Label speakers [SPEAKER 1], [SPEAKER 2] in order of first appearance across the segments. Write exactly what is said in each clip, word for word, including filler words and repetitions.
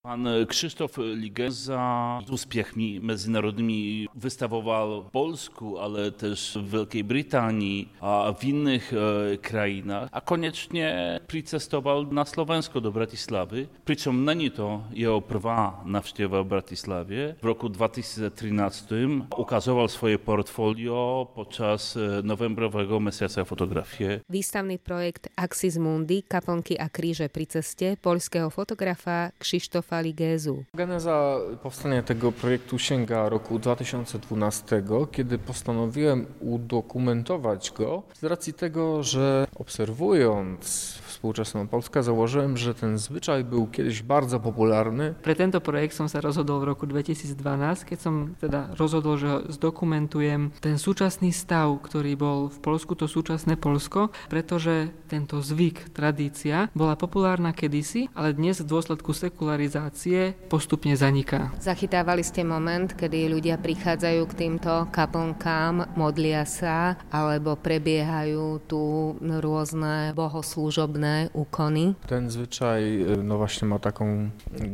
[SPEAKER 1] Pan Krzysztof Ligeza z úspěchmi mezinárodnymi wystawował w Polsku, ale też w Wielkiej Brytanii a w innych e, krajinach, a koniecznie przycestował na Slovensko do Bratislavy. Pričom není to jeho prvá návšteva v Bratislave. V roku dwa tysiące trzynastym ukazoval svoje portfolio počas novembrového mesiaca fotografie.
[SPEAKER 2] Výstavný projekt Axis Mundi, kaplnky a kríže pri ceste poľského fotografa Krzysztofa Ligézu.
[SPEAKER 3] Geneza powstania tego projektu sięga roku dwa tysiące dwunastego, kiedy postanowiłem udokumentować go z racji tego, że obserwując współczesną Polskę założyłem, že ten zwyczaj był kiedyś bardzo popularny.
[SPEAKER 4] Pre tento projekt som sa rozhodol v roku dvetisícdvanásť, keď som teda rozhodol, že zdokumentujem ten súčasný stav, ktorý bol v Poľsku, to súčasné Poľsko, pretože tento zvyk, tradícia bola populárna kedysi, ale dnes v dôsledku sekularizácie postupne zaniká.
[SPEAKER 2] Zachytávali ste moment, kedy ľudia prichádzajú k týmto kaplnkám, modlia sa, alebo prebiehajú tu rôzne bohoslúžobné úkony.
[SPEAKER 3] Ten zwyczaj no właśnie ma taką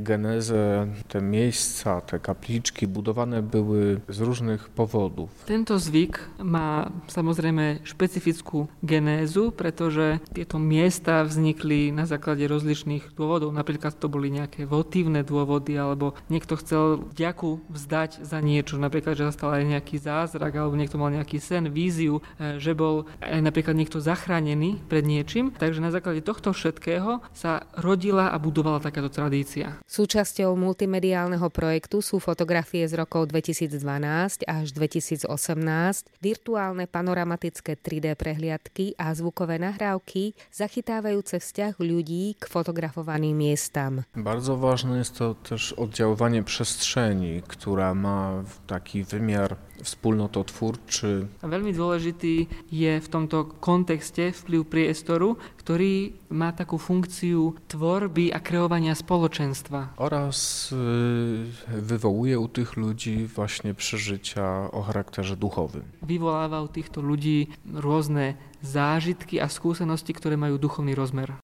[SPEAKER 3] genezę, te miejsca, te kapliczki budowane były z różnych powodów.
[SPEAKER 4] Tento zvyk má samozrejme špecifickú genézu, pretože tieto miesta vznikli na základe rozličných dôvodov. Napríklad to boli nejaké votívne dôvody, alebo niekto chcel vďaku vzdať za niečo, napríklad, že zastal aj nejaký zázrak, alebo niekto mal nejaký sen, víziu, že bol aj napríklad niekto zachránený pred niečím. Takže na základe tohto všetkého sa rodila a budovala takáto tradícia.
[SPEAKER 2] Súčasťou multimediálneho projektu sú fotografie z rokov dvetisícdvanásť až dvetisícosemnásť, virtuálne panoramatické tri dé prehliadky a zvukové nahrávky zachytávajúce vzťah ľudí k fotografovaným miestam.
[SPEAKER 3] Bardzo ważne jest to też oddziaływanie przestrzeni, która ma taki wymiar wspólnototwórczy.
[SPEAKER 4] A veľmi dôležitý je v tomto kontexte vplyv priestoru, ktorý má takú funkciu tvorby a kreowania spoločenstva.
[SPEAKER 3] Oraz wywołuje u tych ludzi właśnie przeżycia o charakterze duchowym.
[SPEAKER 4] Vyvoláva u týchto ľudí rôzne zážitky a skúsenosti, ktoré majú duchovný rozmer.